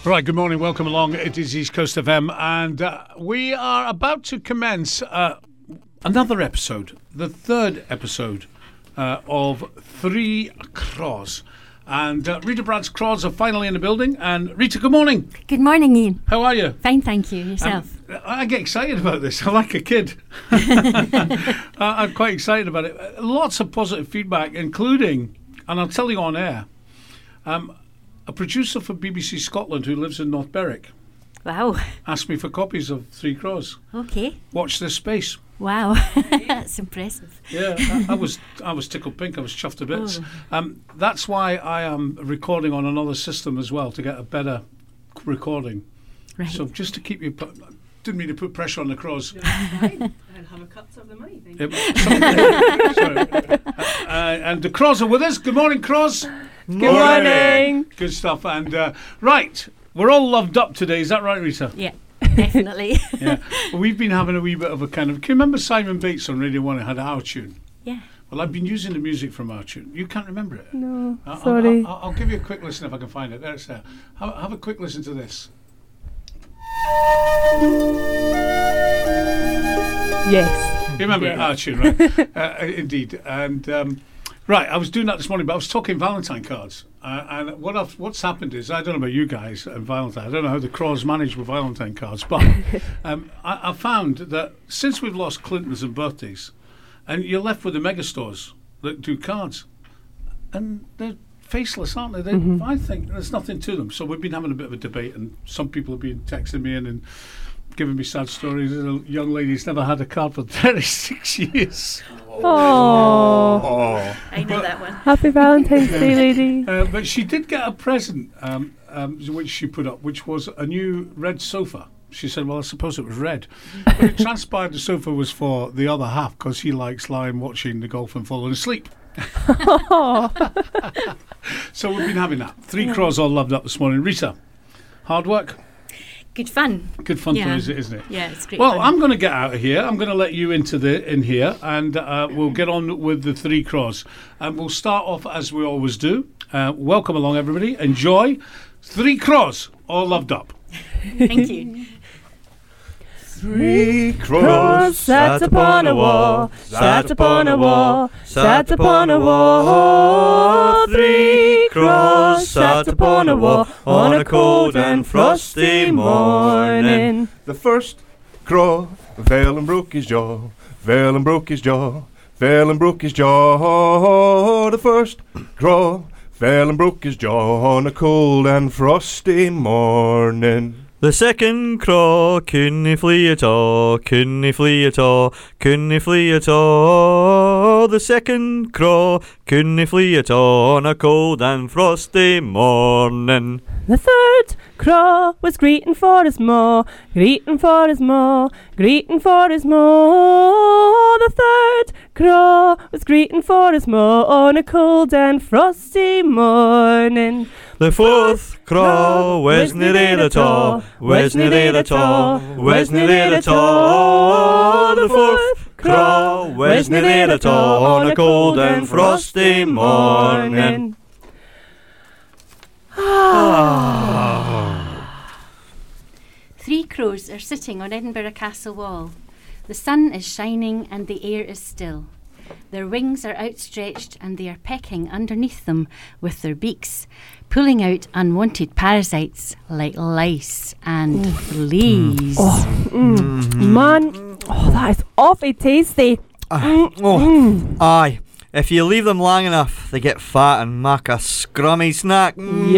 Right, good morning, welcome along. It is East Coast FM, and we are about to commence another episode, the third episode of Three Cross. And Rita Brandt's Cross are finally in the building. And Rita, good morning. Good morning, Ian. How are you? Fine, thank you. Yourself? I get excited about this. I like a kid. I'm quite excited about it. Lots of positive feedback, including, and I'll tell you on air, a producer for BBC Scotland who lives in North Berwick. Wow. Asked me for copies of Three Cross. Okay. Watch this space. Wow. That's impressive. Yeah, I was tickled pink. I was chuffed to bits. That's why I am recording on another system as well, to get a better recording. Right. So just to keep you... Didn't mean to put pressure on the Cross. I'll have a cut of the money. Thank you. And the Cross are with us. Good morning, Cross. Good morning. Good stuff. And right, we're all loved up today. Is that right, Rita? Yeah, definitely. Yeah. Well, we've been having a wee bit of a kind of... Can you remember Simon Bates on Radio 1 who had our tune? Yeah. Well, I've been using the music from our tune. You can't remember it? No, sorry. I'll give you a quick listen if I can find it. There it's there. Have a quick listen to this. Yes. You remember our tune, right? Indeed. And right, I was doing that this morning, but I was talking Valentine cards. And what's happened is, I don't know about you guys and Valentine, I don't know how the Crows manage with Valentine cards, but I found that since we've lost Clintons and birthdays, and you're left with the megastores that do cards, and they're faceless, aren't they? I think there's nothing to them. So we've been having a bit of a debate, and some people have been texting me in and giving me sad stories. A young lady's never had a card for 36 years. Oh. I know that one. Happy Valentine's Day, lady. But she did get a present, which she put up, which was a new red sofa. She said, well, I suppose it was red. But it transpired the sofa was for the other half, because he likes lying watching the golf and falling asleep. So we've been having that. Three Crows all loved up this morning. Rita, hard work? Good fun. Good fun for you, isn't it? Yeah, it's great Well, fun. I'm going to get out of here. I'm going to let you in here, and we'll get on with the Three Crows. And we'll start off as we always do. Welcome along, everybody. Enjoy. Three Crows all loved up. Thank you. Three crows sat upon a wall, sat upon a wall, sat upon a wall. Three crows sat upon a wall on a cold and frosty morning. The first crow fell and broke his jaw, fell and broke his jaw, fell and broke his jaw. The first crow fell and broke his jaw on a cold and frosty morning. The second crow couldn't flee at all, couldn't flee at all, couldn't flee at all. The second crow couldn't flee at all on a cold and frosty morning. The third crow was greeting for his maw, greeting for his maw, greeting for his maw. The third crow was greeting for his maw on a cold and frosty morning. The fourth crow wasn't there at all, wasn't there at all, wasn't there at all. The fourth crow wasn't there at all on a cold and frosty morning. Three crows are sitting on Edinburgh Castle wall. The sun is shining and the air is still. Their wings are outstretched and they are pecking underneath them with their beaks, pulling out unwanted parasites like lice and fleas. Man, that is awfully tasty. Aye. If you leave them long enough, they get fat and make a scrummy snack.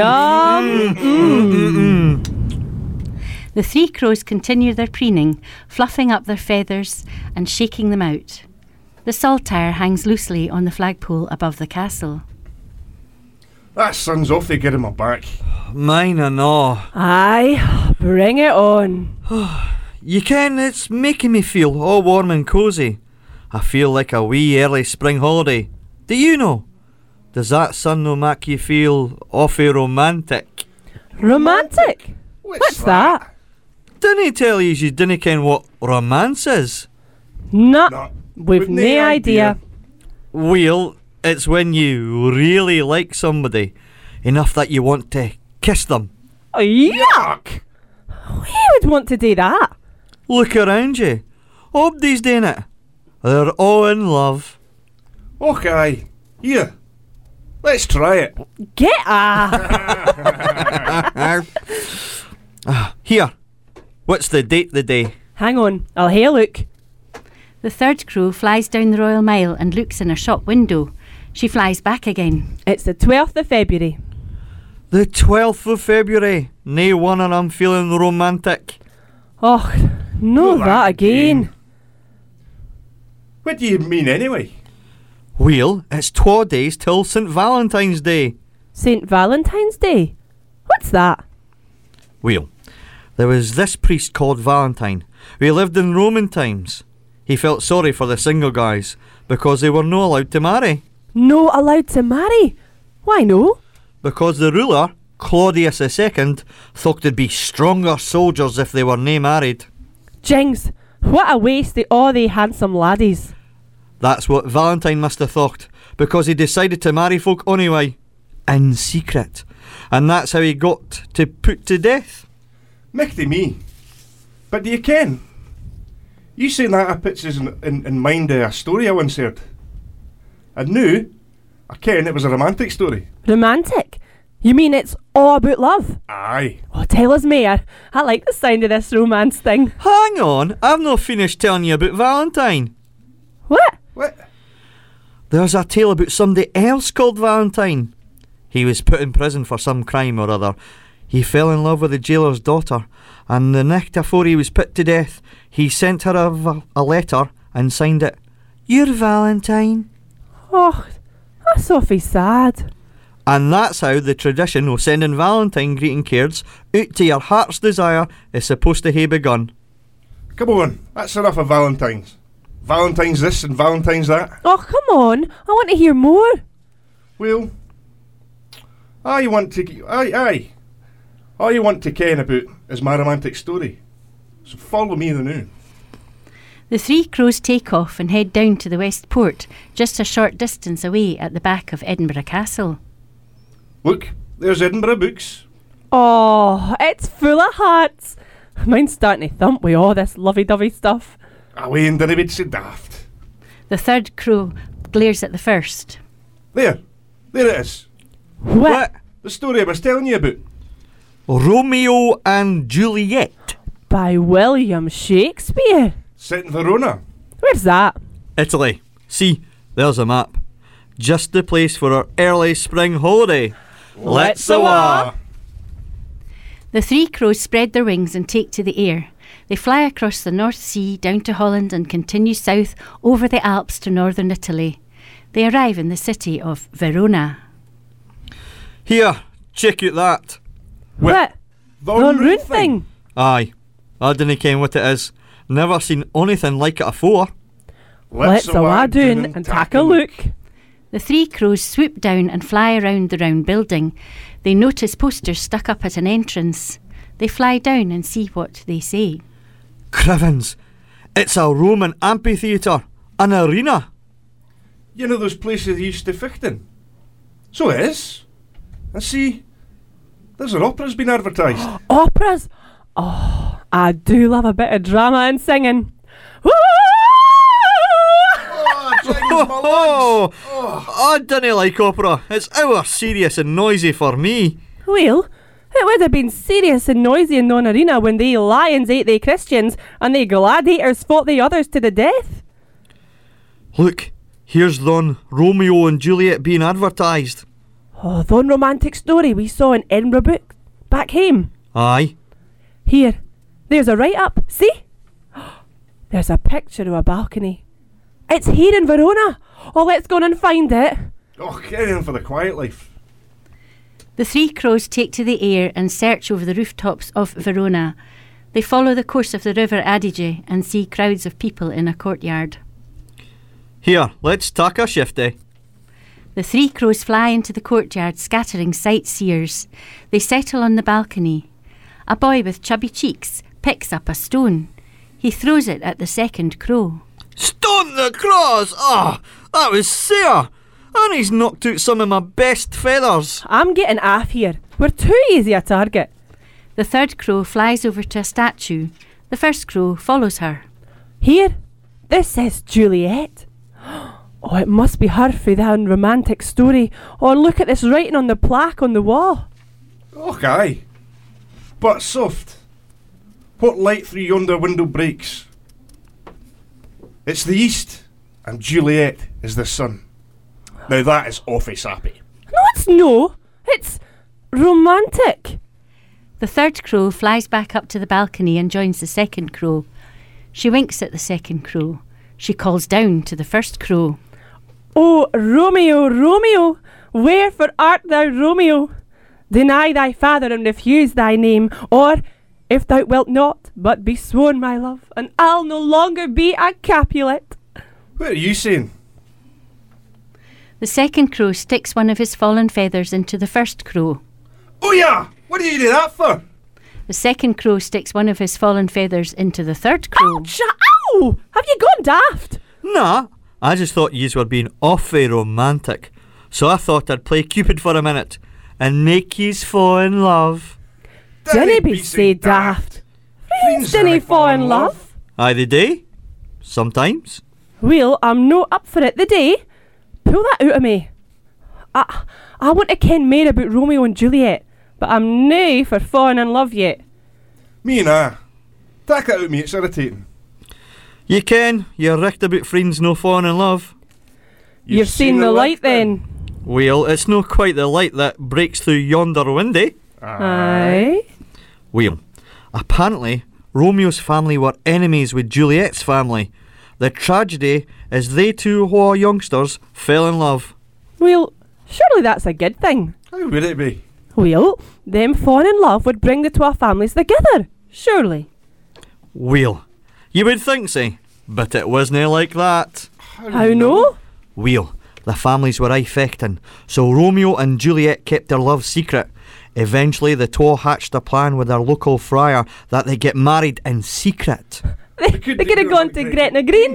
Yum. The three crows continue their preening, fluffing up their feathers and shaking them out. The saltire hangs loosely on the flagpole above the castle. That sun's awfully good in my back. Mine and all. Aye, bring it on. You ken, it's making me feel all warm and cosy. I feel like a wee early spring holiday. Do you know? Does that sun no make you feel awfully romantic? Romantic? What's that? Didn't he tell you didn't ken what romance is? No, we've no idea. Well, it's when you really like somebody enough that you want to kiss them, Oh, yuck! Who would want to do that? Look around you. Nobody's doing it. They're all in love. Okay, here. Let's try it. Get a... Here. What's the date today? Hang on, I'll have a look. The third crow flies down the Royal Mile and looks in a shop window. She flies back again. It's the 12th of February. The 12th of February. Nae wonder I'm feeling romantic. Oh, no, that again. What do you mean anyway? Well, it's 2 days till St. Valentine's Day. St. Valentine's Day? What's that? Well, there was this priest called Valentine. He lived in Roman times. He felt sorry for the single guys because they were not allowed to marry. No allowed to marry? Why no? Because the ruler, Claudius II, thought they'd be stronger soldiers if they were nae married. Jings, what a waste of all they handsome laddies. That's what Valentine must have thought, because he decided to marry folk anyway, in secret. And that's how he got to put to death. Michty me. But do you ken? You saying that puts us in mind a story I once heard. And now, I ken it was a romantic story. Romantic? You mean it's all about love? Aye. Oh, tell us more. I like the sound of this romance thing. Hang on, I've not finished telling you about Valentine. What? What? There's a tale about somebody else called Valentine. He was put in prison for some crime or other. He fell in love with the jailer's daughter, and the night afore he was put to death, he sent her a letter and signed it, "Your Valentine." Oh, that's awfully sad. And that's how the tradition of sending Valentine greeting cards out to your heart's desire is supposed to have begun. Come on, that's enough of Valentine's. Valentine's this and Valentine's that. Oh, come on. I want to hear more. Well, all you want to ken about is my romantic story. So follow me the now. The three crows take off and head down to the West Port, just a short distance away at the back of Edinburgh Castle. Look, there's Edinburgh Books. Oh, it's full of hearts. Mine's starting to thump with all this lovey-dovey stuff. Away and dinna be so daft. The third crow glares at the first. There it is. What? The story I was telling you about. Romeo and Juliet. By William Shakespeare. Set in Verona. Where's that? Italy. See, there's a map. Just the place for our early spring holiday. Let's awa! The three crows spread their wings and take to the air. They fly across the North Sea down to Holland and continue south over the Alps to northern Italy. They arrive in the city of Verona. Here, check out that. What? The Rune thing. Aye, I dinna ken what it is. Never seen anything like it afore. Let's awa doon and take a look. The three crows swoop down and fly around the round building. They notice posters stuck up at an entrance. They fly down and see what they say. Crivens, it's a Roman amphitheatre, an arena. You know those places they used to ficht in? So it is. And see, there's an opera's been advertised. Operas? Oh, I do love a bit of drama and singing. Woo! Oh, I dinna like opera. It's our serious and noisy for me. Well, it would have been serious and noisy in non-arena when they lions ate they Christians and they gladiators fought the others to the death. Look, here's thon Romeo and Juliet being advertised. Oh, the romantic story we saw in Edinburgh Book back home. Aye. Here, there's a write-up. See? There's a picture of a balcony. It's here in Verona. Oh, let's go and find it. Oh, get in for the quiet life. The three crows take to the air and search over the rooftops of Verona. They follow the course of the River Adige and see crowds of people in a courtyard. Here, let's take a shifty. The three crows fly into the courtyard, scattering sightseers. They settle on the balcony. A boy with chubby cheeks picks up a stone. He throws it at the second crow. Stone the cross! Ah, that was sair. And he's knocked out some of my best feathers. I'm getting off here. We're too easy a target. The third crow flies over to a statue. The first crow follows her. Here, this says Juliet. Oh, it must be her for the romantic story. Oh, look at this writing on the plaque on the wall. Okay. But soft. What light through yonder window breaks? It's the east, and Juliet is the sun. Now that is awfully sappy. No, it's no. It's romantic. The third crow flies back up to the balcony and joins the second crow. She winks at the second crow. She calls down to the first crow. Oh, Romeo, Romeo, wherefore art thou Romeo? Deny thy father and refuse thy name, or, if thou wilt not, but be sworn my love, and I'll no longer be a Capulet. What are you saying? The second crow sticks one of his fallen feathers into the first crow. Oh yeah! What do you do that for? The second crow sticks one of his fallen feathers into the third crow. Ouch! Ow! Have you gone daft? Nah, I just thought yous were being awfully romantic. So I thought I'd play Cupid for a minute and make yous fall in love. Dinna be say daft. Friends dinna fall in love. Aye, they do. Sometimes. Well, I'm no up for it the day. Pull that out of me. I want to ken more about Romeo and Juliet, but I'm nae for falling in love yet. Me nah. Take it out of me, it's irritating. You ken, you're richt about friends no falling in love. You've seen the light then. Well, it's no quite the light that breaks through yonder window. Aye. Well, apparently, Romeo's family were enemies with Juliet's family. The tragedy is they two who are youngsters fell in love. Well, surely that's a good thing. How would it be? Well, them falling in love would bring the two families together, surely. Well, you would think so, but it wasn't like that. How no? Well, the families were affecting, so Romeo and Juliet kept their love secret. Eventually, the two hatched a plan with their local friar that they get married in secret. They could have gone to Gretna Green.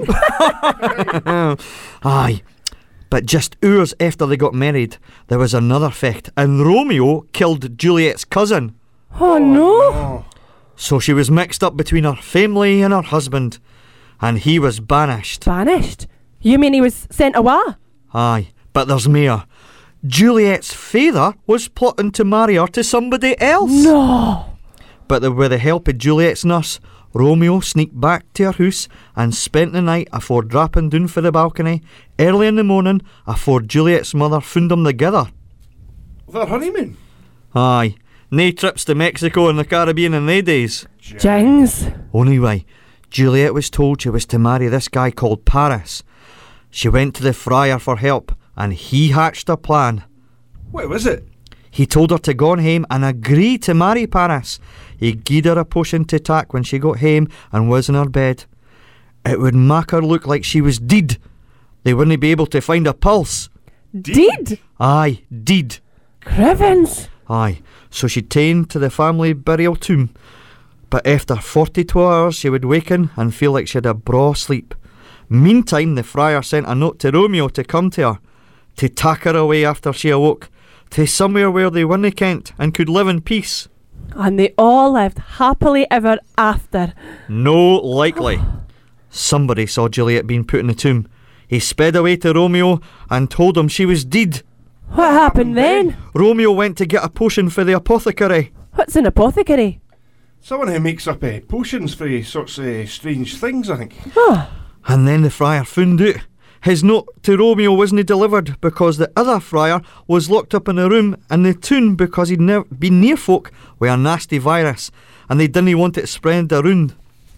Aye, but just hours after they got married, there was another fecht, and Romeo killed Juliet's cousin. Oh no! So she was mixed up between her family and her husband, and he was banished. Banished? You mean he was sent away? Aye, but there's more. Juliet's father was plotting to marry her to somebody else. No! But with the help of Juliet's nurse, Romeo sneaked back to her house and spent the night afore dropping down for the balcony. Early in the morning, afore Juliet's mother found them together. Their honeymoon? Aye, nae trips to Mexico and the Caribbean in they days. Jings. Anyway, Juliet was told she was to marry this guy called Paris. She went to the friar for help, and he hatched a plan. What was it? He told her to go on home and agree to marry Paris. He gied her a potion to tak when she got home and was in her bed. It would make her look like she was dead. They wouldn't be able to find a pulse. Deed? Aye, dead. Crevens. Aye, so she'd ta'en to the family burial tomb. But after 42 hours she would waken and feel like she had a braw sleep. Meantime, the friar sent a note to Romeo to come to her, to tak her away after she awoke, to somewhere where they weren't kent and could live in peace. And they all lived happily ever after. No likely. Somebody saw Juliet being put in the tomb. He sped away to Romeo and told him she was dead. What happened then? Romeo went to get a potion for the apothecary. What's an apothecary? Someone who makes up potions for sorts of strange things, I think. Oh. And then the friar found out. His note to Romeo wasn't delivered because the other friar was locked up in a room in the tomb because he'd never been near folk with a nasty virus and they didn't want it spread around.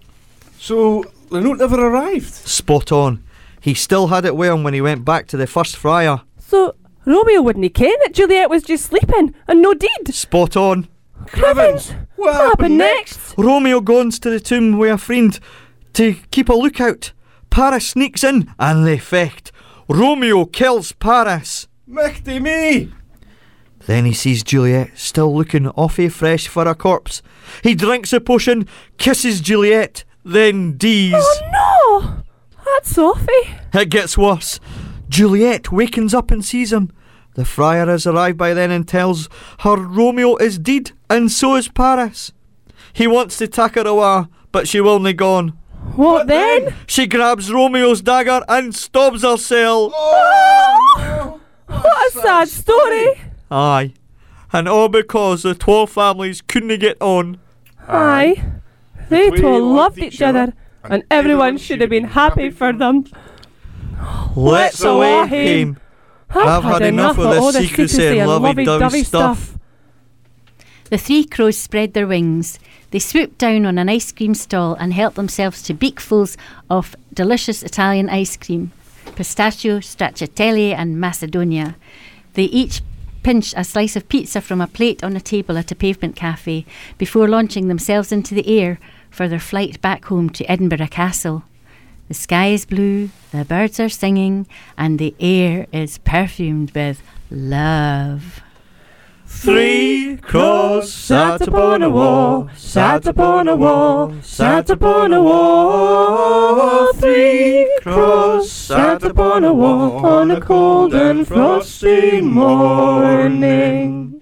So the note never arrived? Spot on. He still had it with him when he went back to the first friar. So Romeo wouldn't ken that Juliet was just sleeping and no deed? Spot on. Crevens! What happened next? Romeo goes to the tomb with a friend to keep a lookout. Paris sneaks in and they fecht. Romeo kills Paris. Michty me! Then he sees Juliet still looking awfully fresh for a corpse. He drinks a potion, kisses Juliet, then dies. Oh no! That's awful. It gets worse. Juliet wakens up and sees him. The friar has arrived by then and tells her Romeo is dead and so is Paris. He wants to take her away, but she will nae gone. What then? She grabs Romeo's dagger and stabs herself. Oh, what a sad story. Aye. And all because the 12 families couldn't get on. Aye. They all loved each other, and everyone should have been happy for them. Let's away home. I've had enough of all this secrecy and lovey-dovey stuff. The 3 crows spread their wings. They swooped down on an ice cream stall and helped themselves to beakfuls of delicious Italian ice cream, pistachio, stracciatella and Macedonia. They each pinched a slice of pizza from a plate on a table at a pavement cafe before launching themselves into the air for their flight back home to Edinburgh Castle. The sky is blue, the birds are singing, and the air is perfumed with love. 3 crows sat upon a wall, sat upon a wall, sat upon a wall. 3 crows sat upon a wall on a cold and frosty morning.